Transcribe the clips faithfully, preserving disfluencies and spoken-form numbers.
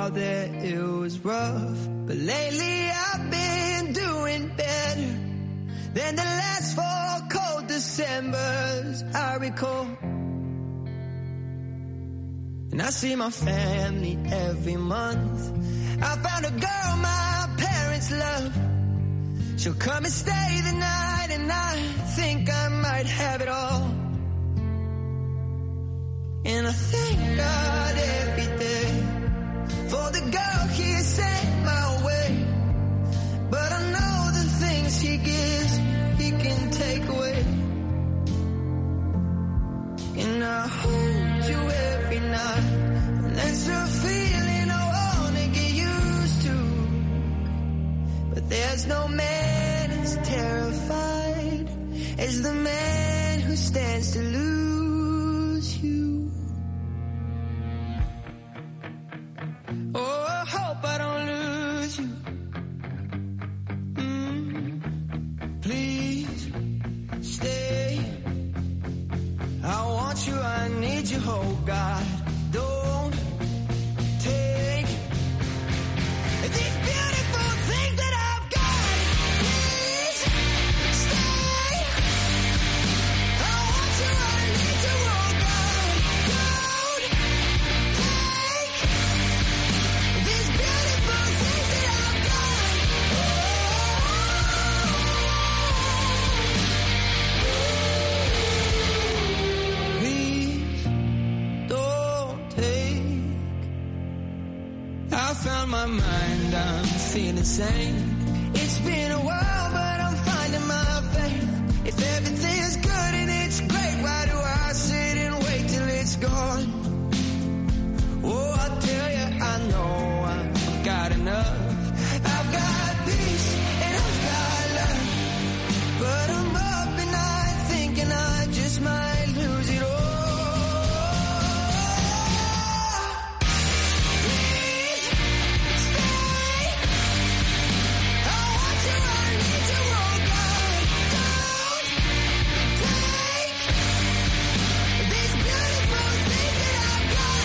know that it was rough, but lately I've been doing better than the last four cold Decembers I recall. And I see my family every month. I found a girl my parents love. She'll come and stay the night, and I think I might have it all. And I thank God every day for the girl he sent my way. But I know the things he gives, he can take away. And I hold you every night, and that's a feeling I wanna get used to. But there's no man as terrified as the man who stands to lose you. Oh, I hope I don't lose you. Mm, please stay. I want you, I need you, oh God. Don't take these beautiful things that I've got. Please stay. I want you, I need you, oh God. Don't take these beautiful things that I've got. Please don't take. I found my mind, I'm feeling sane. It's been a while, but I'm finding my faith. If everything's good and it's great, why do I sit and wait till it's gone? Oh, I tell you, I know I've got enough. I've got peace and I've got love. But I'm up and night thinking I just might lose it all. Please stay. I want you, I need you, oh God. Don't take these beautiful things that I've got.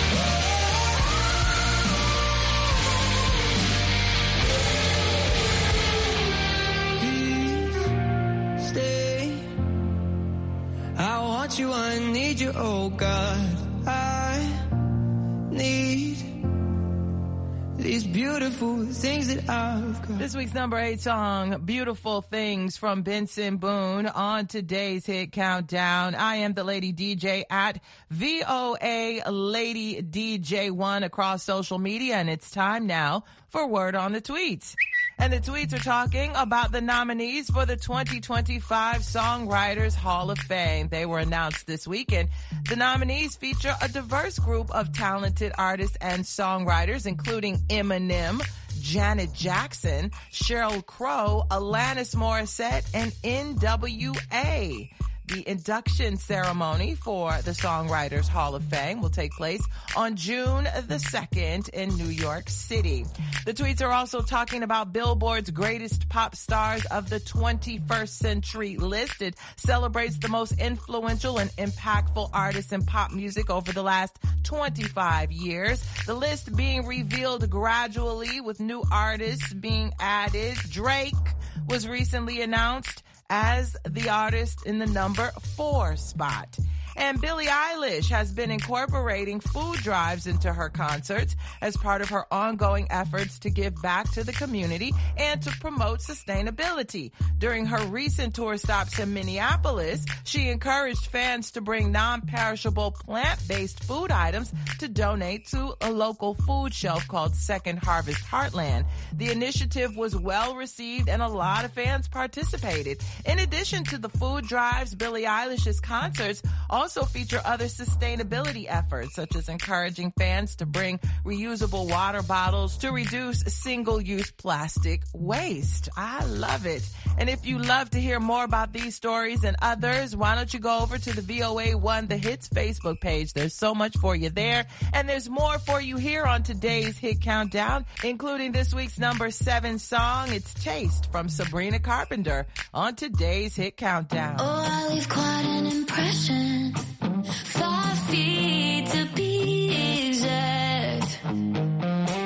Please stay. I want you, I need you, oh God. I need these beautiful things that I've got. This week's number eight song, Beautiful Things from Benson Boone, on today's Hit Countdown. I am the Lady D J at V O A Lady D J one across social media, and it's time now for Word on the Tweets. And the tweets are talking about the nominees for the twenty twenty-five Songwriters Hall of Fame. They were announced this weekend. The nominees feature a diverse group of talented artists and songwriters, including Eminem, Janet Jackson, Sheryl Crow, Alanis Morissette, and N W A. The induction ceremony for the Songwriters Hall of Fame will take place on June the second in New York City. The tweets are also talking about Billboard's greatest pop stars of the twenty-first century list. It celebrates the most influential and impactful artists in pop music over the last twenty-five years. The list being revealed gradually with new artists being added. Drake was recently announced as the artist in the number four spot. And Billie Eilish has been incorporating food drives into her concerts as part of her ongoing efforts to give back to the community and to promote sustainability. During her recent tour stops in Minneapolis, she encouraged fans to bring non-perishable plant-based food items to donate to a local food shelf called Second Harvest Heartland. The initiative was well received and a lot of fans participated. In addition to the food drives, Billie Eilish's concerts also also feature other sustainability efforts, such as encouraging fans to bring reusable water bottles to reduce single-use plastic waste. I love it. And if you love to hear more about these stories and others, why don't you go over to the V O A one The Hits Facebook page. There's so much for you there. And there's more for you here on today's Hit Countdown, including this week's number seven song. It's Taste from Sabrina Carpenter on today's Hit Countdown. Oh, I leave quite an impression. Five feet to be exact.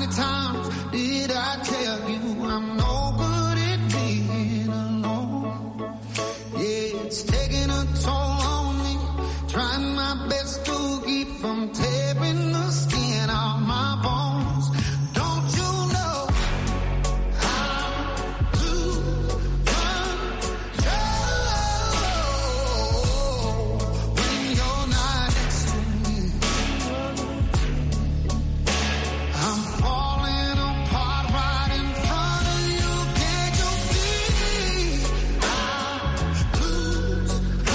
many times did I tell you I'm no good at being alone? Yeah, it's taking a toll on me, trying my best to keep from tearing the skin off my bones. Don't you know how to control when you're not next to me? I'm falling apart right in front of you. Can't you see? I lose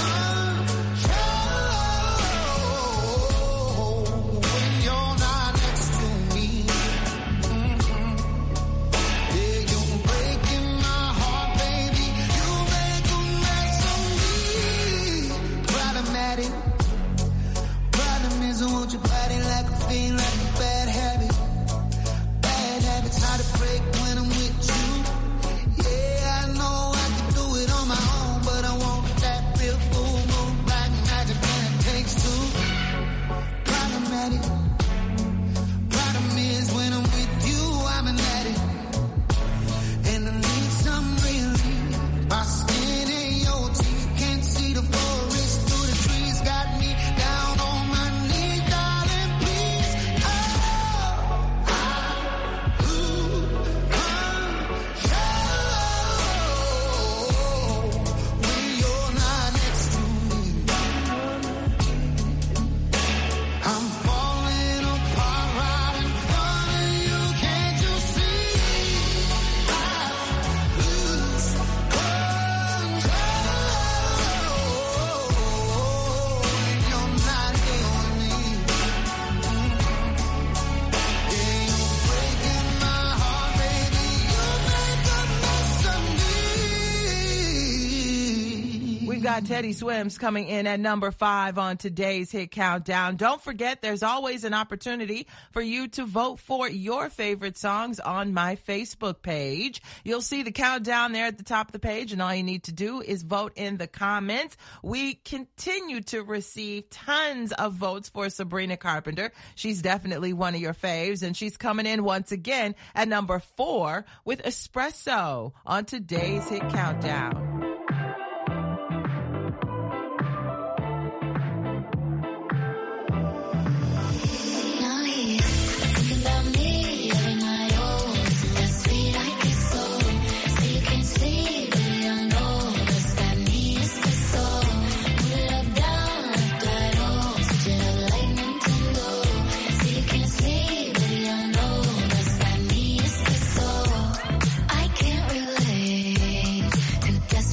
control when you're not next to me. Mhm. Yeah, you're breaking my heart, baby. You make a mess of me. Problematic. Problem is, I want your body like a fiend, like a bad habit. Bad habits hard to break when I'm with you. Yeah, I know I can do it on my own, but I want that real full moon, black magic, and it takes two. Problematic. Problem is, when I'm with you, I'm an addict, and I need some relief. My skin in your teeth, can't see the forest through the trees. Got me down on my knees, darling, please. Oh, I lose control when you're not next to me. I'm falling apart right in front of you. Can't you see? I lose control when you're not here with me. Yeah, you're breaking my heart, baby. You make a mess of me. We've got Teddy Swims coming in at number five on today's Hit Countdown. Don't forget, there's always an opportunity for you to vote for your favorite songs on my Facebook page. You'll see the countdown there at the top of the page, and all you need to do is vote in the comments. We continue to receive tons of votes for Sabrina Carpenter. She's definitely one of your faves, and she's coming in once again at number four with Espresso on today's Hit Countdown. Now he's thinking about me every night. Oh, that's sweet, I guess so. Say you can't sleep, baby, I know. That's that me, it's the soul. Put it up, down, left, right, oh. Switch it up like Nintendo. Say you can't sleep, baby, I know. That's that me, it's the soul. I can't relate to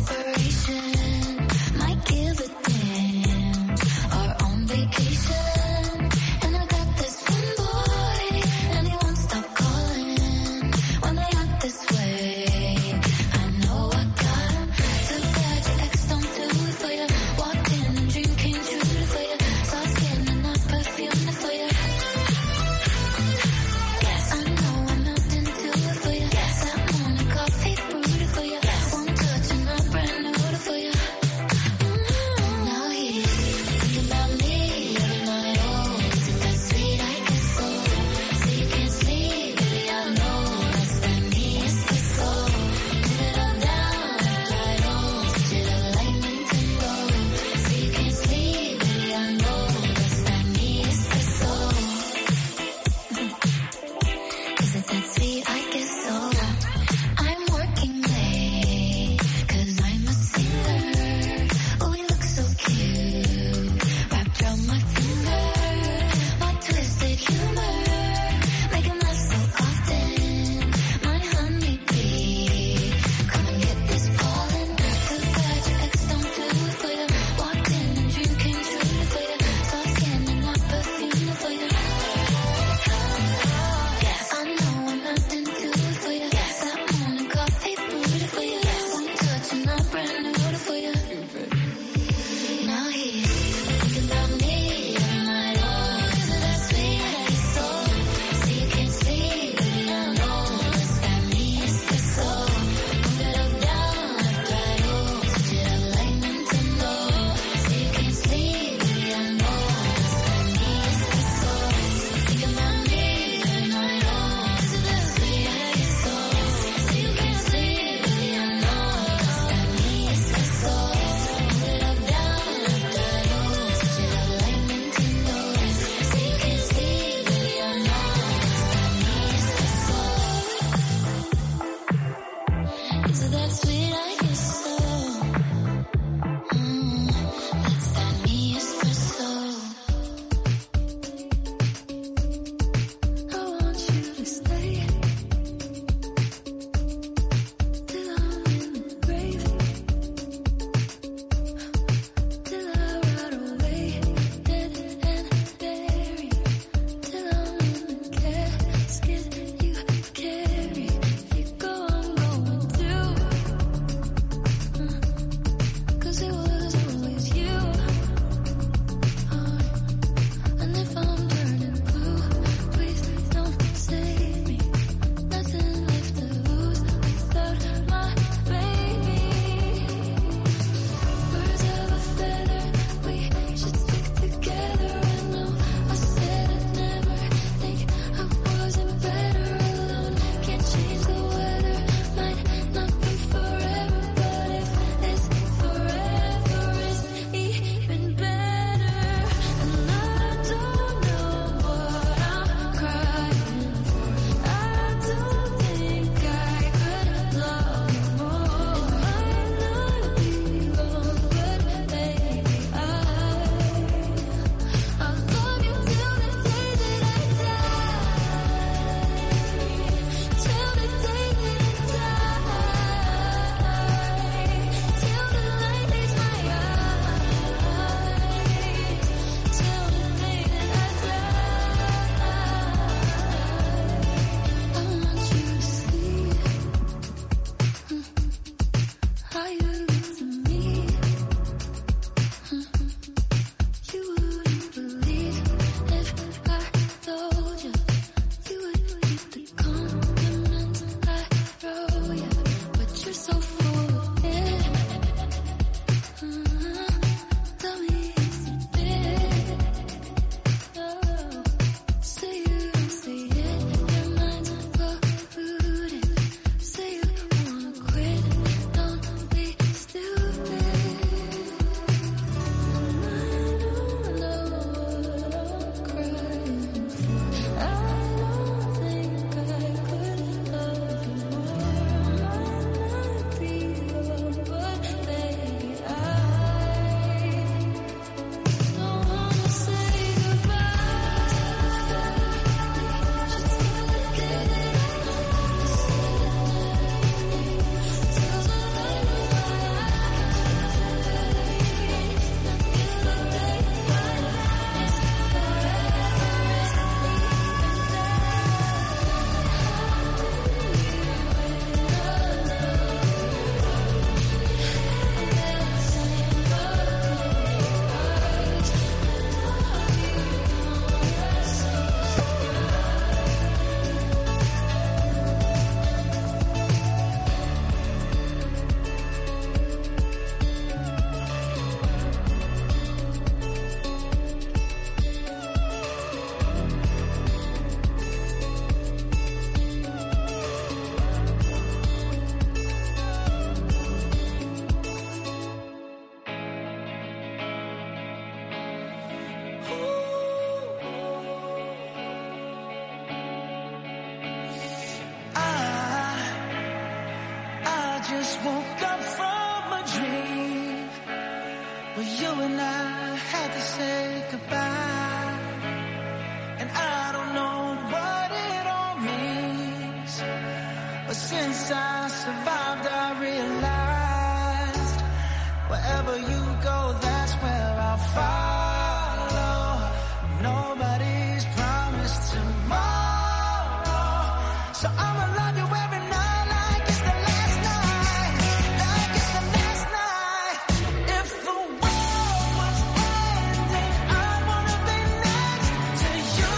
woke up from a dream where you and I had to say goodbye. And I don't know what it all means, but since I survived, I realized wherever you go, that's where I'll follow. Nobody's promised tomorrow, so I'ma love you every night like it's the last night, like it's the last night. If the world was ending, I wanna be next to you.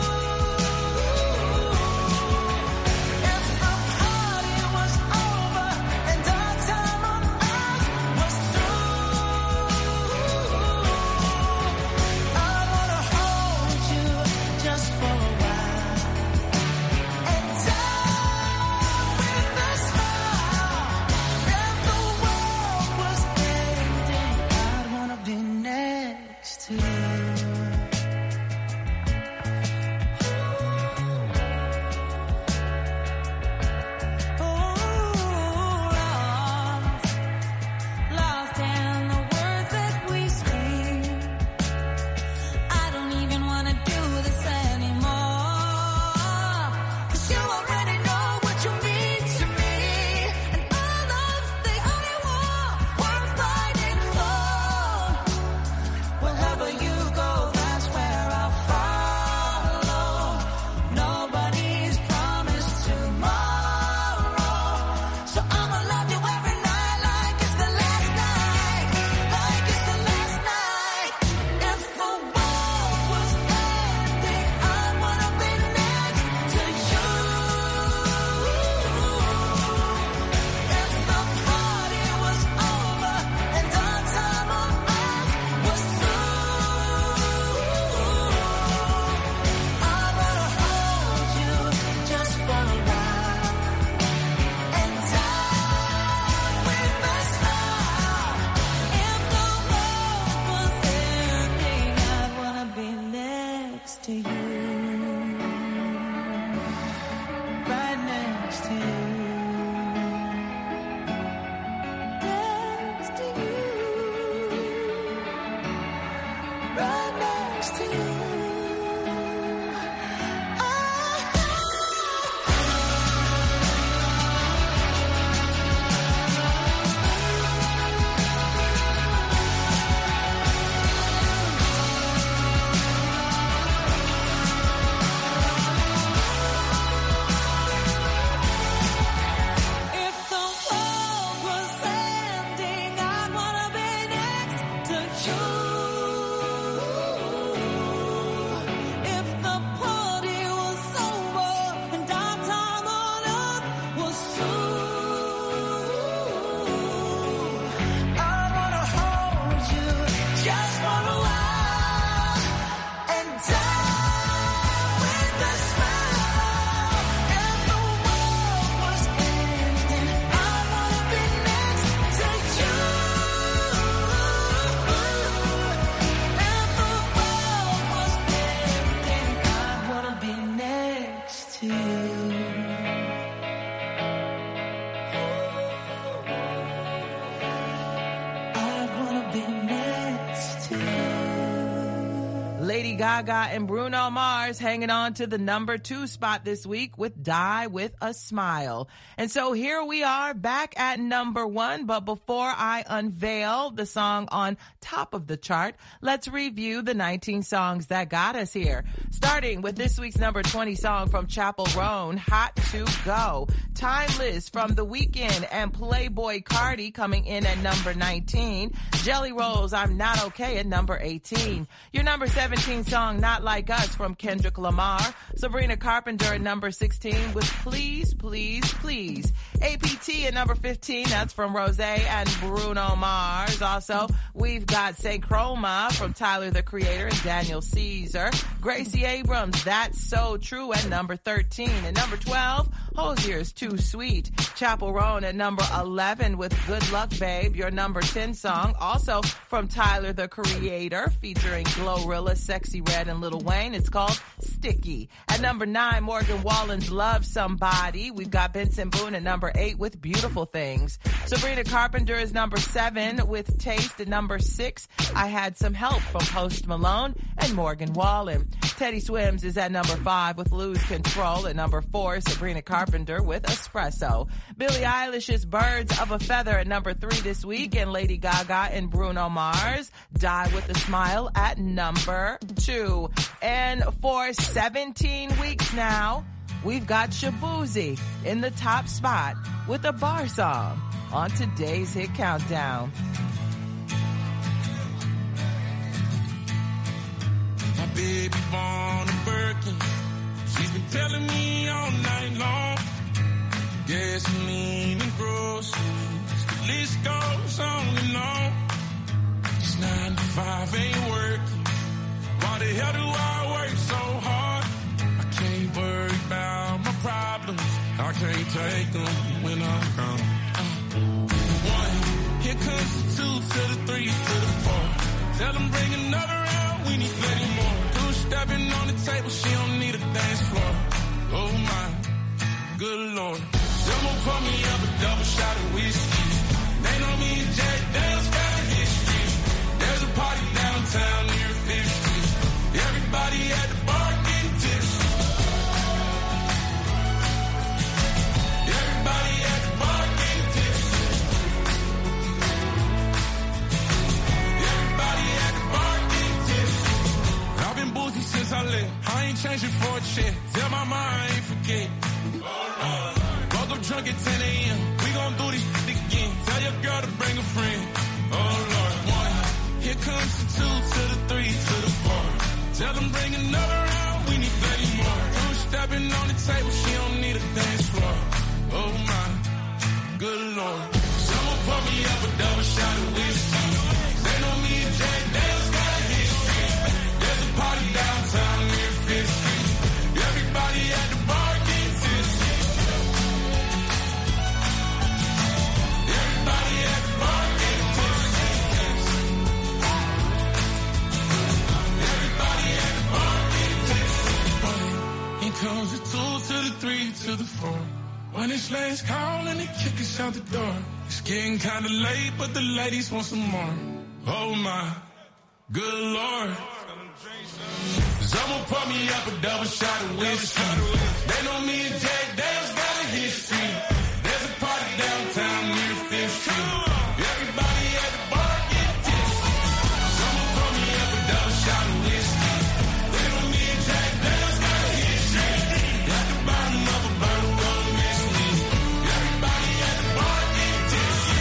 If the party was over and our time on earth was through, I wanna hold you just for a while and die with a smile. If the world was ending, I'd wanna be next to you. Lost in the words that we scream. I don't even wanna do this anymore, 'cause you already know what you mean to me, and all of the only war worth fighting for. Wherever you go, that's where I'll follow. Nobody's promised tomorrow, so I'ma love you every night like it's the last night, like it's the last night. If the world was ending, I wanna be next to you. If the party was over and our time on earth was through, I wanna hold you just for a while and die with a smile. If the world was ending, I'd wanna be next to you. Right next to you. Next to you. Right next to you. If the world was ending, I'd wanna be next to you. If the party was over and our time on earth was through, I wanna hold you just for a while and die with a smile. If the world was ending, I wanna be next to you. If the world was ending, I wanna be next to you. I wanna be next to you. Lady Gaga and Bruno Mars hanging on to the number two spot this week with Die With a Smile. And so here we are back at number one. But before I unveil the song on top of the chart, let's review the nineteen songs that got us here. Starting with this week's number twenty song from Chappell Roan, Hot to Go. Timeless from The Weeknd and Playboy Cardi coming in at number nineteen. Jelly Rolls, I'm Not Okay at number eighteen. Your number seventeen song, Not Like Us from Kendrick Lamar. Sabrina Carpenter at number sixteen with Please, Please, Please. A P T at number fifteen, that's from Rosé and Bruno Mars. Also, we've got Say Chroma from Tyler, the Creator, and Daniel Caesar. Gracie Abrams, That's So True at number thirteen. And number twelve, Hozier's Too Sweet. Chappell Roan at number eleven with Good Luck Babe, your number ten song. Also from Tyler, the Creator, featuring Glorilla, Sexy Sexy Red and Lil Wayne. It's called Sticky. At number nine, Morgan Wallen's Love Somebody. We've got Benson Boone at number eight with Beautiful Things. Sabrina Carpenter is number seven with Taste. At number six, I Had Some Help from Post Malone and Morgan Wallen. Teddy Swims is at number five with Lose Control. At number four, Sabrina Carpenter with Espresso. Billie Eilish's Birds of a Feather at number three this week, and Lady Gaga and Bruno Mars, Die with a Smile at number two. And for seventeen weeks now, we've got Shaboozey in the top spot with a bar song on today's Hit Countdown. My baby born a Birkin. She's been telling me all night long. Gasoline and groceries, the list goes on and on. This nine to five ain't working. Why the hell do I work so hard? I can't worry about my problems. I can't take them when I'm gone. Uh, one, here comes the two to the three to the four. Tell them bring another round, we need plenty more. Two stepping on the table, she don't need a dance floor. Oh my, good Lord. Someone pour me up a double shot of whiskey. They know me and Jack Daniels got a history. There's a party downtown near Fifth Street. Everybody at the bar getting tipsy. Everybody at the bar getting tipsy. Everybody at the bar getting tipsy. I've been boozy since I left. I ain't changing for a check. Tell my mom I ain't forget. Uh, Drunk at ten a.m. We gon' do this shit again. Tell your girl to bring a friend. Oh Lord, one. Here comes the two to the three to the four. Tell them bring another round. We need plenty more. Two stepping on the table. She don't need a dance floor. Oh my, good Lord. Someone pour me up a double shot of whiskey. They know me and Jack Daniels got a history. There's a party downtown near Fifth Street. Everybody at the bar getting tipsy. Comes the two to the three to the four. When it's last call and they kick us out the door. It's getting kinda late, but the ladies want some more. Oh my, good Lord. Someone pour me up a double shot of whiskey. They know me and Jack Daniels got a history. There's a party downtown near Fifth Street. Everybody at the bar get tipsy. Someone pour me up a double shot of whiskey. They know me and Jack Daniels got a history. At the bottom of a bottle, don't miss me. Everybody at the bar get tipsy.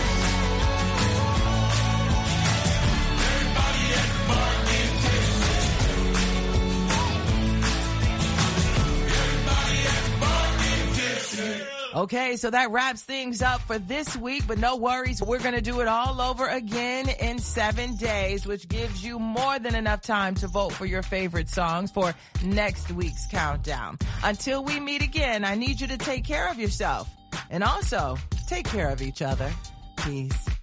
Everybody at the bar get tipsy. Everybody at the bar get tipsy. Okay, so that wraps things up for this week, but no worries. We're going to do it all over again in seven days, which gives you more than enough time to vote for your favorite songs for next week's countdown. Until we meet again, I need you to take care of yourself and also take care of each other. Peace.